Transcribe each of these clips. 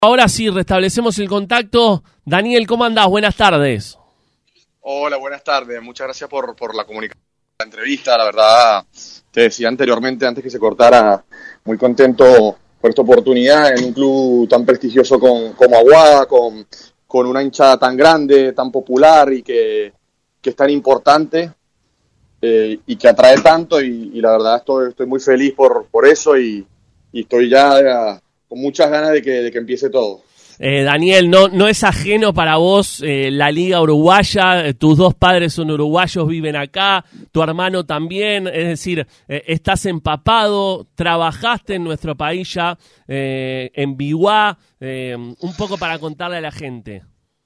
Ahora sí, restablecemos el contacto. Daniel, ¿cómo andás? Buenas tardes. Hola, buenas tardes. Muchas gracias por la comunicación, la entrevista. La verdad, te decía anteriormente, antes que se cortara, muy contento por esta oportunidad en un club tan prestigioso como Aguada, con una hinchada tan grande, tan popular y que es tan importante y que atrae tanto. Y la verdad estoy muy feliz por eso y estoy ya con muchas ganas de que empiece todo. Daniel, no es ajeno para vos la Liga Uruguaya, tus dos padres son uruguayos, viven acá, tu hermano también, es decir, estás empapado, trabajaste en nuestro país ya, en Biguá, un poco para contarle a la gente.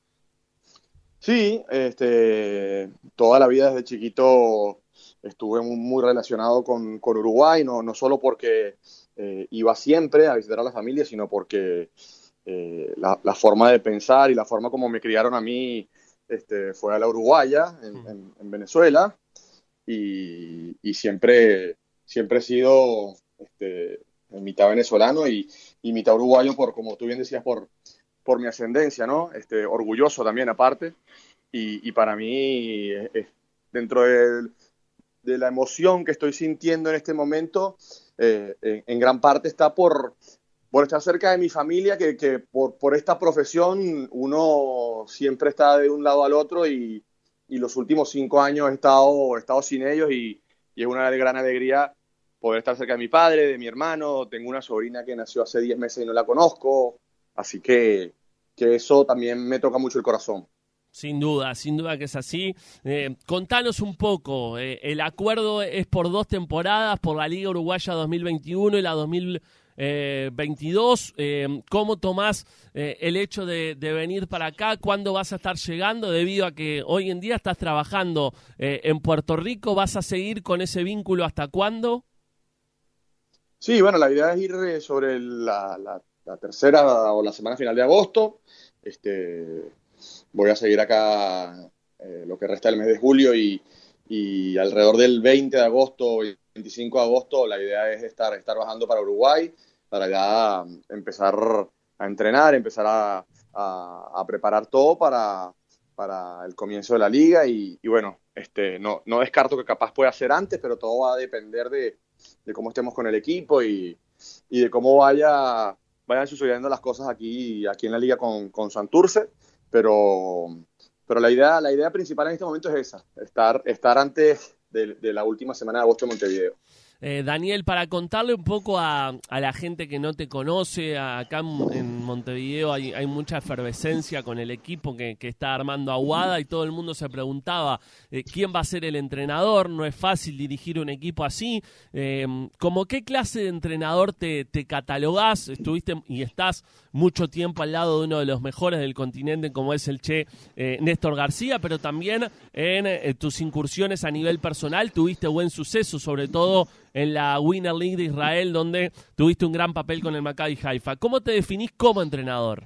Sí, toda la vida desde chiquito estuve muy relacionado con Uruguay, no solo porque iba siempre a visitar a la familia, sino porque la forma de pensar y la forma como me criaron a mí fue a la uruguaya en Venezuela y siempre he sido mitad venezolano y mitad uruguayo como tú bien decías, por mi ascendencia, ¿no? Orgulloso también aparte y para mí dentro de la emoción que estoy sintiendo en este momento, en gran parte está por estar cerca de mi familia, que por esta profesión uno siempre está de un lado al otro y los últimos 5 años he estado sin ellos y es una gran alegría poder estar cerca de mi padre, de mi hermano. Tengo una sobrina que nació hace 10 meses y no la conozco, así que eso también me toca mucho el corazón. Sin duda que es así. Contanos un poco, el acuerdo es por 2 temporadas, por la Liga Uruguaya 2021 y la 2022. ¿Cómo tomás el hecho de venir para acá? ¿Cuándo vas a estar llegando? Debido a que hoy en día estás trabajando en Puerto Rico, ¿vas a seguir con ese vínculo hasta cuándo? Sí, bueno, la idea es ir sobre la tercera o la semana final de agosto. Voy a seguir acá lo que resta del mes de julio y alrededor del 20 de agosto, 25 de agosto, la idea es estar bajando para Uruguay, para ya empezar a entrenar, empezar a preparar todo para el comienzo de la liga y bueno, no descarto que capaz pueda ser antes, pero todo va a depender de cómo estemos con el equipo y de cómo vayan sucediendo las cosas aquí en la liga con Santurce, pero la idea principal en este momento es esa, estar antes de la última semana de agosto en Montevideo. Daniel, para contarle un poco a la gente que no te conoce, acá en Montevideo hay mucha efervescencia con el equipo que está armando Aguada y todo el mundo se preguntaba quién va a ser el entrenador. No es fácil dirigir un equipo así. ¿Cómo qué clase de entrenador te catalogás? Estuviste y estás mucho tiempo al lado de uno de los mejores del continente como es el Che Néstor García, pero también en tus incursiones a nivel personal tuviste buen suceso, sobre todo en la Winner League de Israel, donde tuviste un gran papel con el Maccabi Haifa. ¿Cómo te definís como entrenador?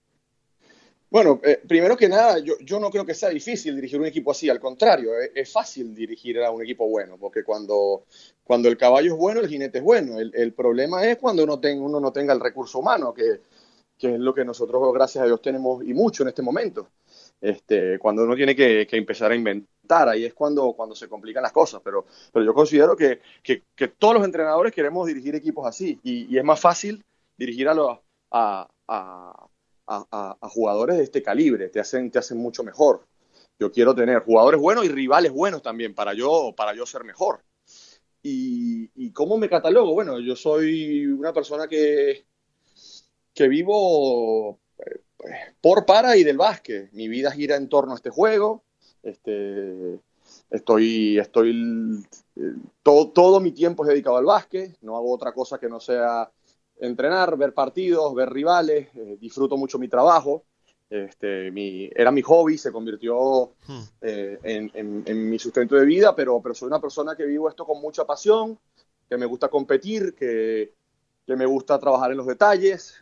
Bueno, primero que nada, yo no creo que sea difícil dirigir un equipo así, al contrario, es fácil dirigir a un equipo bueno, porque cuando el caballo es bueno, el jinete es bueno. El problema es cuando uno no tenga el recurso humano, que es lo que nosotros, gracias a Dios, tenemos y mucho en este momento. Cuando uno tiene que empezar a inventar, ahí es cuando se complican las cosas, pero yo considero que todos los entrenadores queremos dirigir equipos así y es más fácil dirigir a, a, a jugadores de este calibre, te hacen mucho mejor. Yo quiero tener jugadores buenos y rivales buenos también para yo ser mejor. ¿Y cómo me catalogo? Bueno, yo soy una persona que vivo para y del básquet. Mi vida gira en torno a este juego. Todo mi tiempo es dedicado al básquet. No hago otra cosa que no sea entrenar, ver partidos, ver rivales. Disfruto mucho mi trabajo. Era mi hobby, se convirtió en mi sustento de vida, pero soy una persona que vivo esto con mucha pasión, que me gusta competir, que me gusta trabajar en los detalles.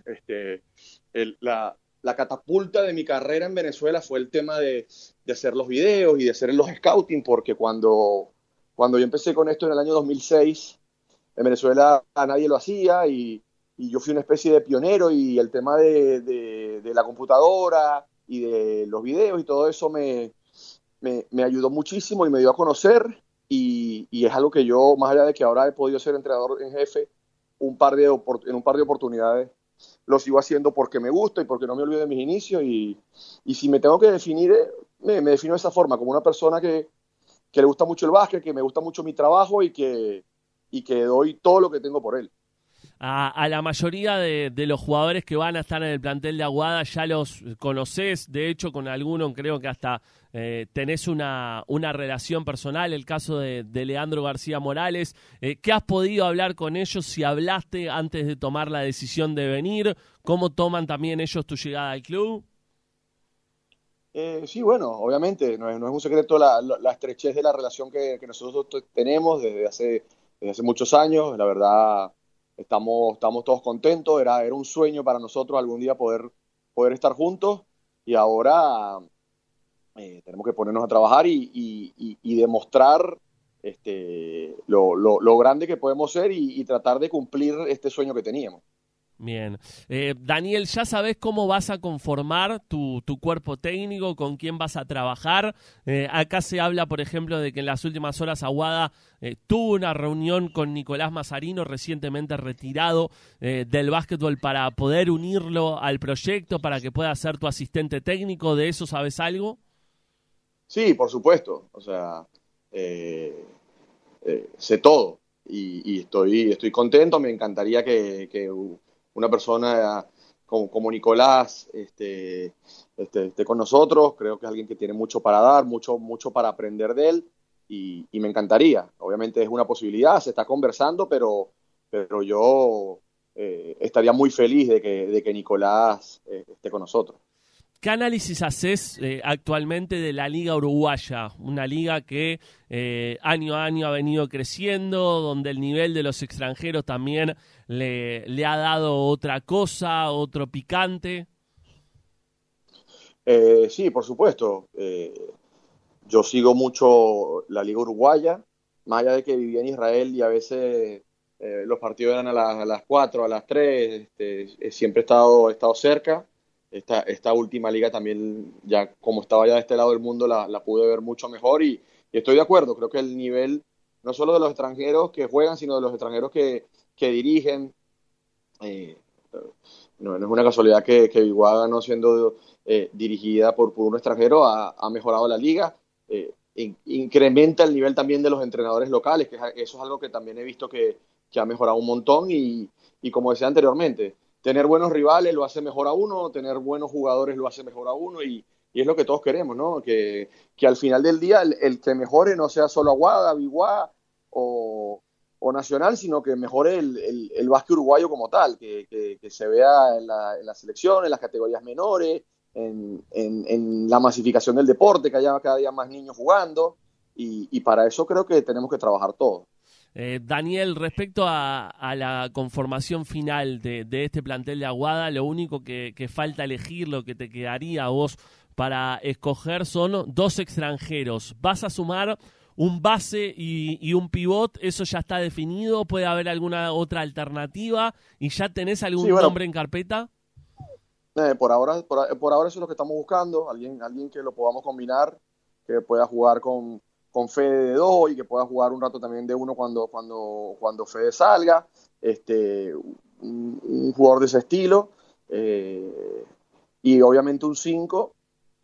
La catapulta de mi carrera en Venezuela fue el tema de hacer los videos y de hacer los scouting, porque cuando yo empecé con esto en el año 2006, en Venezuela a nadie lo hacía y y yo fui una especie de pionero, y el tema de la computadora y de los videos y todo eso me ayudó muchísimo y me dio a conocer, y es algo que yo, más allá de que ahora he podido ser entrenador en jefe en un par de oportunidades, lo sigo haciendo porque me gusta y porque no me olvido de mis inicios, y si me tengo que definir, me defino de esa forma, como una persona que le gusta mucho el básquet, que me gusta mucho mi trabajo y que doy todo lo que tengo por él. A la mayoría de los jugadores que van a estar en el plantel de Aguada ya los conoces, de hecho con alguno creo que hasta tenés una relación personal, el caso de Leandro García Morales. ¿Qué has podido hablar con ellos? Si hablaste antes de tomar la decisión de venir, ¿cómo toman también ellos tu llegada al club? Sí, bueno, obviamente, no es un secreto la estrechez de la relación que nosotros tenemos desde hace muchos años. La verdad, estamos todos contentos. Era un sueño para nosotros algún día poder estar juntos, y ahora tenemos que ponernos a trabajar y demostrar lo grande que podemos ser, y tratar de cumplir este sueño que teníamos. Bien. Daniel, ¿ya sabés cómo vas a conformar tu cuerpo técnico, con quién vas a trabajar? Acá se habla, por ejemplo, de que en las últimas horas Aguada tuvo una reunión con Nicolás Mazarino, recientemente retirado del básquetbol, para poder unirlo al proyecto, para que pueda ser tu asistente técnico. ¿De eso sabes algo? Sí, por supuesto. O sea, eh, sé todo, y estoy contento. Me encantaría que una persona como Nicolás esté con nosotros. Creo que es alguien que tiene mucho para dar, mucho para aprender de él, y me encantaría. Obviamente es una posibilidad, se está conversando, pero yo estaría muy feliz de que Nicolás esté con nosotros. ¿Qué análisis haces actualmente de la Liga Uruguaya? Una liga que año a año ha venido creciendo, donde el nivel de los extranjeros también le ha dado otra cosa, otro picante. Sí, por supuesto. Yo sigo mucho la Liga Uruguaya, más allá de que vivía en Israel, y a veces los partidos eran a las 4, a las 3. Siempre he estado cerca. Esta última liga también, ya como estaba ya de este lado del mundo, la pude ver mucho mejor, y estoy de acuerdo. Creo que el nivel, no solo de los extranjeros que juegan, sino de los extranjeros que dirigen, eh, no es una casualidad que Iguaga, no siendo dirigida por un extranjero, ha mejorado la liga. Incrementa el nivel también de los entrenadores locales, eso es algo que también he visto que ha mejorado un montón, y como decía anteriormente, tener buenos rivales lo hace mejor a uno, tener buenos jugadores lo hace mejor a uno, y es lo que todos queremos, ¿no? Que al final del día el que mejore no sea solo Aguada, Biguá o, o Nacional, sino que mejore el básquet uruguayo como tal, que se vea en la selección, en las categorías menores, en la masificación del deporte, que haya cada día más niños jugando, y para eso creo que tenemos que trabajar todos. Daniel, respecto a la conformación final de este plantel de Aguada, lo único que falta elegir, lo que te quedaría a vos para escoger, son dos extranjeros. ¿Vas a sumar un base y un pivot? ¿Eso ya está definido? ¿Puede haber alguna otra alternativa? ¿Y ya tenés Sí, algún bueno, nombre en carpeta? por ahora eso es lo que estamos buscando, alguien que lo podamos combinar, que pueda jugar con Fede de dos, y que pueda jugar un rato también de uno cuando Fede salga, un jugador de ese estilo, y obviamente un 5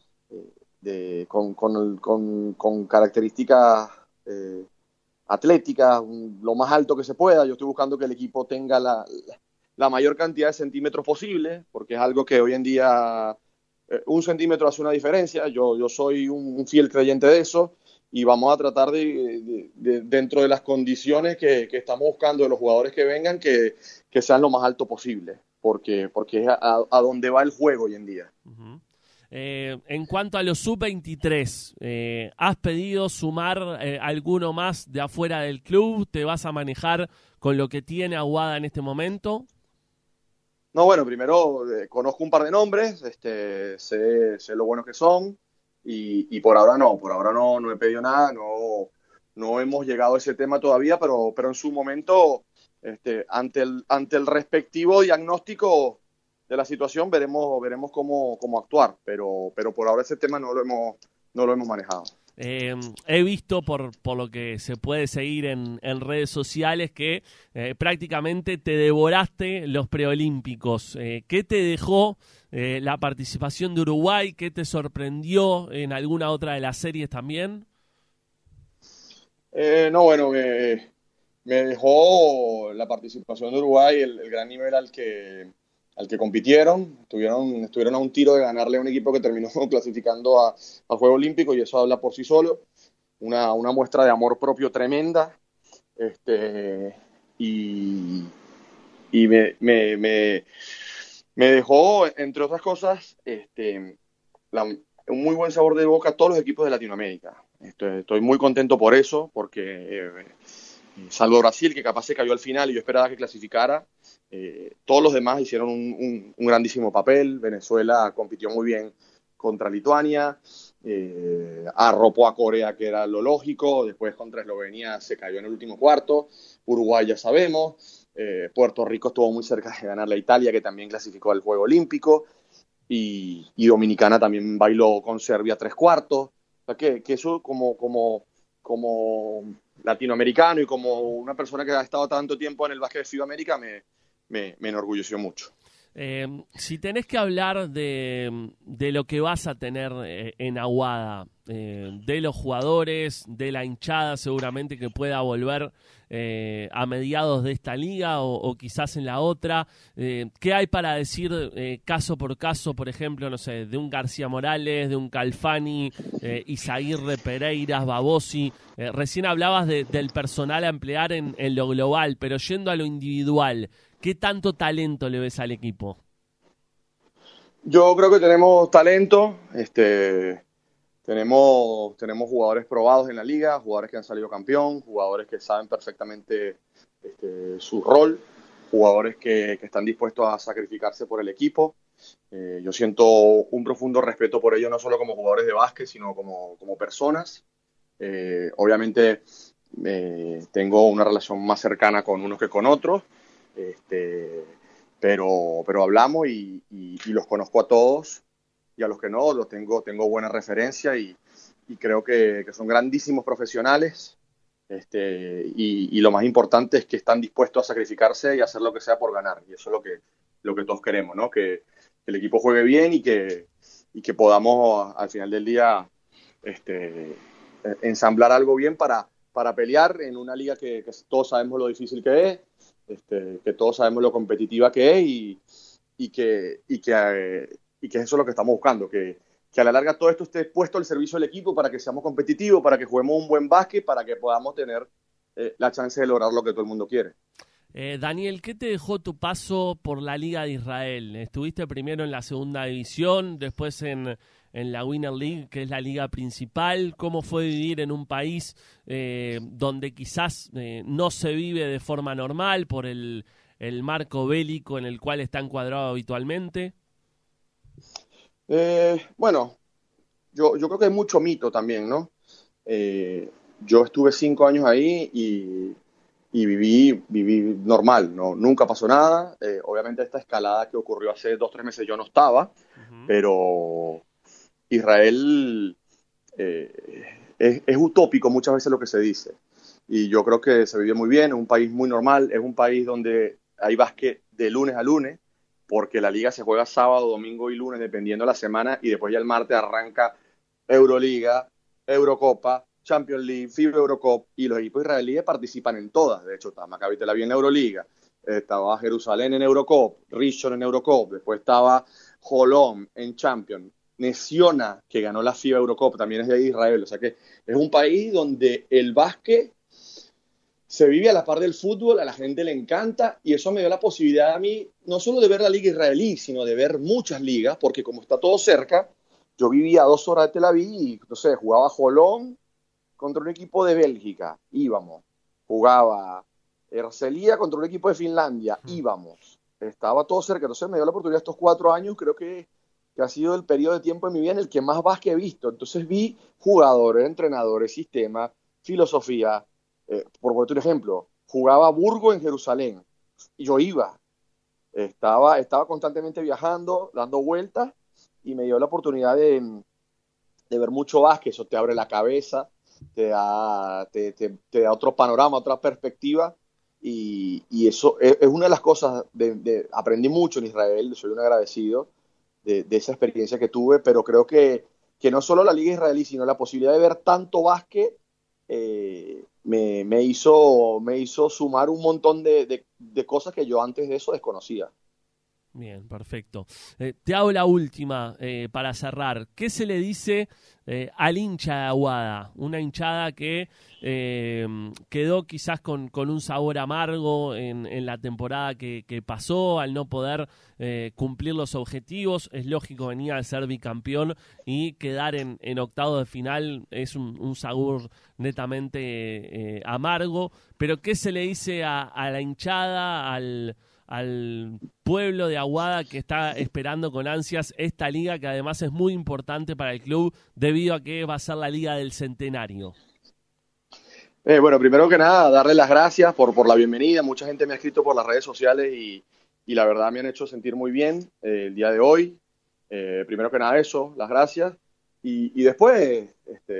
con características atléticas, lo más alto que se pueda. Yo estoy buscando que el equipo tenga la mayor cantidad de centímetros posible, porque es algo que hoy en día un centímetro hace una diferencia. Yo soy un fiel creyente de eso, y vamos a tratar dentro de las condiciones que estamos buscando de los jugadores que vengan, que sean lo más alto posible, porque es a donde va el juego hoy en día. Uh-huh. En cuanto a los sub-23, ¿has pedido sumar alguno más de afuera del club? ¿Te vas a manejar con lo que tiene Aguada en este momento? No, bueno, primero conozco un par de nombres, sé lo buenos que son, y por ahora no he pedido nada, no hemos llegado a ese tema todavía, pero en su momento ante el respectivo diagnóstico de la situación veremos cómo actuar, pero por ahora ese tema no lo hemos manejado. He visto por lo que se puede seguir en redes sociales que prácticamente te devoraste los preolímpicos. ¿Qué te dejó la participación de Uruguay? ¿Qué te sorprendió en alguna otra de las series también? No, bueno, me dejó la participación de Uruguay, el gran nivel al que compitieron. Estuvieron a un tiro de ganarle a un equipo que terminó clasificando al Juego Olímpico, y eso habla por sí solo. Una muestra de amor propio tremenda. Este, y y me dejó, entre otras cosas, un muy buen sabor de boca a todos los equipos de Latinoamérica. Estoy muy contento por eso, porque salvo Brasil, que capaz se cayó al final y yo esperaba que clasificara, todos los demás hicieron un grandísimo papel. Venezuela compitió muy bien contra Lituania, arropó a Corea, que era lo lógico. Después contra Eslovenia se cayó en el último cuarto. Uruguay ya sabemos. Puerto Rico estuvo muy cerca de ganarle a Italia, que también clasificó al Juego Olímpico, y Dominicana también bailó con Serbia 3 cuartos. O sea que eso como latinoamericano y como una persona que ha estado tanto tiempo en el básquet de Sudamérica me enorgulleció mucho. Si tenés que hablar de lo que vas a tener en Aguada, de los jugadores, de la hinchada seguramente que pueda volver a mediados de esta liga o quizás en la otra, ¿qué hay para decir caso por caso, por ejemplo, no sé, de un García Morales, de un Calfani, Izaguirre, Pereiras, Babosi? Recién hablabas del personal a emplear en lo global, pero yendo a lo individual, ¿qué tanto talento le ves al equipo? Yo creo que tenemos talento. Tenemos jugadores probados en la liga, jugadores que han salido campeón, jugadores que saben perfectamente su rol, jugadores que están dispuestos a sacrificarse por el equipo. Yo siento un profundo respeto por ellos, no solo como jugadores de básquet, sino como personas. Obviamente tengo una relación más cercana con unos que con otros, pero hablamos y los conozco a todos, y a los que no, tengo buena referencia, y creo que son grandísimos profesionales. Y lo más importante es que están dispuestos a sacrificarse y hacer lo que sea por ganar, y eso es lo que todos queremos, ¿no? Que el equipo juegue bien y que podamos al final del día ensamblar algo bien para pelear en una liga que todos sabemos lo difícil que es, que todos sabemos lo competitiva que es, y que eso es lo que estamos buscando, que a la larga todo esto esté puesto al servicio del equipo para que seamos competitivos, para que juguemos un buen básquet, para que podamos tener la chance de lograr lo que todo el mundo quiere. Daniel, ¿qué te dejó tu paso por la Liga de Israel? Estuviste primero en la segunda división, después en la Winner League, que es la liga principal. ¿Cómo fue vivir en un país donde quizás no se vive de forma normal por el marco bélico en el cual está encuadrado habitualmente? Bueno, yo creo que hay mucho mito también, ¿no? Yo estuve 5 años ahí y viví normal, ¿no? Nunca pasó nada. Obviamente esta escalada que ocurrió hace 2 o 3 meses yo no estaba, Uh-huh. pero Israel es utópico muchas veces lo que se dice. Y yo creo que se vive muy bien, es un país muy normal, es un país donde hay básquet de lunes a lunes, porque la liga se juega sábado, domingo y lunes, dependiendo de la semana, y después ya el martes arranca Euroliga, Eurocopa, Champions League, FIBA Eurocup, y los equipos israelíes participan en todas. De hecho, estaba Maccabi Tel Aviv en Euroliga, estaba Jerusalén en Eurocup, Rishon en Eurocup, después estaba Holom en Champions, Nesiona, que ganó la FIBA Eurocup, también es de Israel. O sea que es un país donde el básquet se vive a la par del fútbol, a la gente le encanta, y eso me dio la posibilidad a mí no solo de ver la liga israelí, sino de ver muchas ligas, porque como está todo cerca, yo vivía a 2 horas de Tel Aviv y, no sé, jugaba Jolón contra un equipo de Bélgica, íbamos. Jugaba Herzliya contra un equipo de Finlandia, íbamos. Estaba todo cerca, entonces me dio la oportunidad estos 4 años, creo que ha sido el periodo de tiempo en mi vida en el que más básquet he visto. Entonces vi jugadores, entrenadores, sistema, filosofía. Por ponerte un ejemplo, jugaba Burgo en Jerusalén. Y yo iba. Estaba constantemente viajando, dando vueltas, y me dio la oportunidad de ver mucho básquet. Eso te abre la cabeza, te da otro panorama, otra perspectiva, y eso es una de las cosas, aprendí mucho en Israel, soy un agradecido de esa experiencia que tuve, pero creo que no solo la liga israelí, sino la posibilidad de ver tanto básquet, me hizo sumar un montón de cosas que yo antes de eso desconocía. Bien, perfecto. Te hago la última para cerrar. ¿Qué se le dice al hincha de Aguada? Una hinchada que quedó quizás con un sabor amargo en la temporada que pasó, al no poder cumplir los objetivos. Es lógico, venía de ser bicampeón y quedar en octavos de final es un sabor netamente amargo. Pero ¿qué se le dice a la hinchada, al pueblo de Aguada que está esperando con ansias esta liga, que además es muy importante para el club debido a que va a ser la liga del centenario? Bueno, primero que nada, darle las gracias por la bienvenida. Mucha gente me ha escrito por las redes sociales y la verdad me han hecho sentir muy bien el día de hoy. Primero que nada eso, las gracias. Y después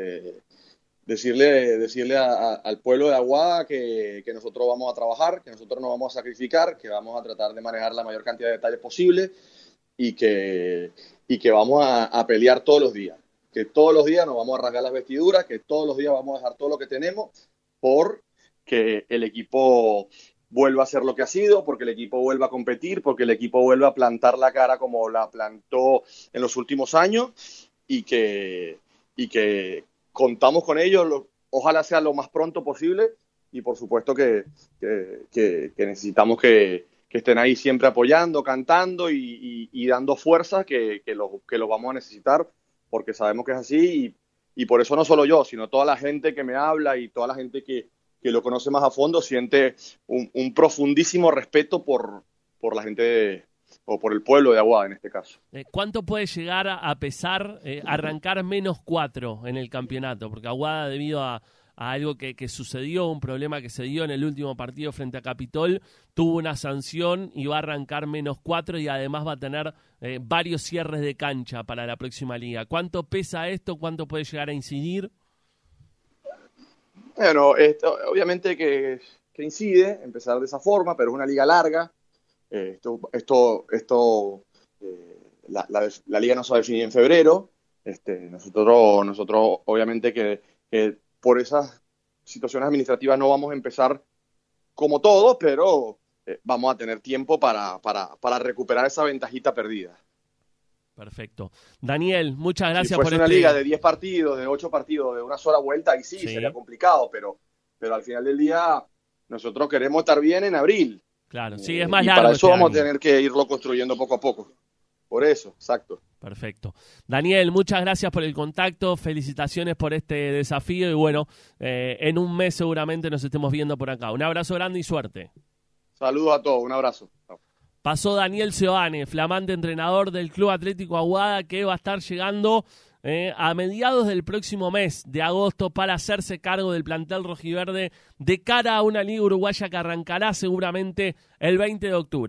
decirle al pueblo de Aguada que nosotros vamos a trabajar, que nosotros nos vamos a sacrificar, que vamos a tratar de manejar la mayor cantidad de detalles posible y que vamos a pelear todos los días. Que todos los días nos vamos a rasgar las vestiduras, que todos los días vamos a dejar todo lo que tenemos por que el equipo vuelva a ser lo que ha sido, porque el equipo vuelva a competir, porque el equipo vuelva a plantar la cara como la plantó en los últimos años y que contamos con ellos, ojalá sea lo más pronto posible y por supuesto que necesitamos que estén ahí siempre apoyando, cantando y dando fuerza que lo vamos a necesitar porque sabemos que es así y por eso no solo yo, sino toda la gente que me habla y toda la gente que lo conoce más a fondo siente un profundísimo respeto por la gente o por el pueblo de Aguada en este caso. ¿Cuánto puede llegar a pesar arrancar -4 en el campeonato? Porque Aguada, debido a algo que sucedió, un problema que se dio en el último partido frente a Capitol, tuvo una sanción y va a arrancar -4 y además va a tener varios cierres de cancha para la próxima liga. ¿Cuánto pesa esto? ¿Cuánto puede llegar a incidir? Bueno, obviamente que incide empezar de esa forma, pero es una liga larga. La liga no se va a definir en febrero. Nosotros obviamente que por esas situaciones administrativas no vamos a empezar como todos, pero vamos a tener tiempo para recuperar esa ventajita perdida. Perfecto. Daniel, muchas gracias por por una liga de 10 partidos, de 8 partidos, de una sola vuelta, y sí, sería complicado, pero al final del día nosotros queremos estar bien en abril. Claro, sí, es más largo. Para eso vamos a tener que irlo construyendo poco a poco. Por eso, exacto. Perfecto. Daniel, muchas gracias por el contacto, felicitaciones por este desafío y bueno, en un mes seguramente nos estemos viendo por acá. Un abrazo grande y suerte. Saludos a todos, un abrazo. Pasó Daniel Seoane, flamante entrenador del Club Atlético Aguada, que va a estar llegando a mediados del próximo mes de agosto para hacerse cargo del plantel rojiverde de cara a una liga uruguaya que arrancará seguramente el 20 de octubre.